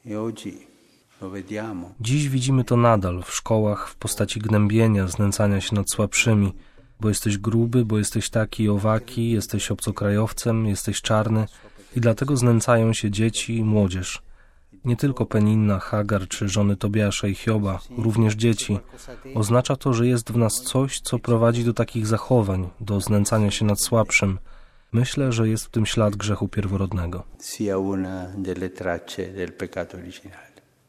Dziś widzimy to nadal w szkołach w postaci gnębienia, znęcania się nad słabszymi, bo jesteś gruby, bo jesteś taki i owaki, jesteś obcokrajowcem, jesteś czarny i dlatego znęcają się dzieci i młodzież. Nie tylko Peninna, Hagar czy żony Tobiasza i Hioba, również dzieci. Oznacza to, że jest w nas coś, co prowadzi do takich zachowań, do znęcania się nad słabszym. Myślę, że jest w tym ślad grzechu pierworodnego. Sia una delle tracce del peccato originale.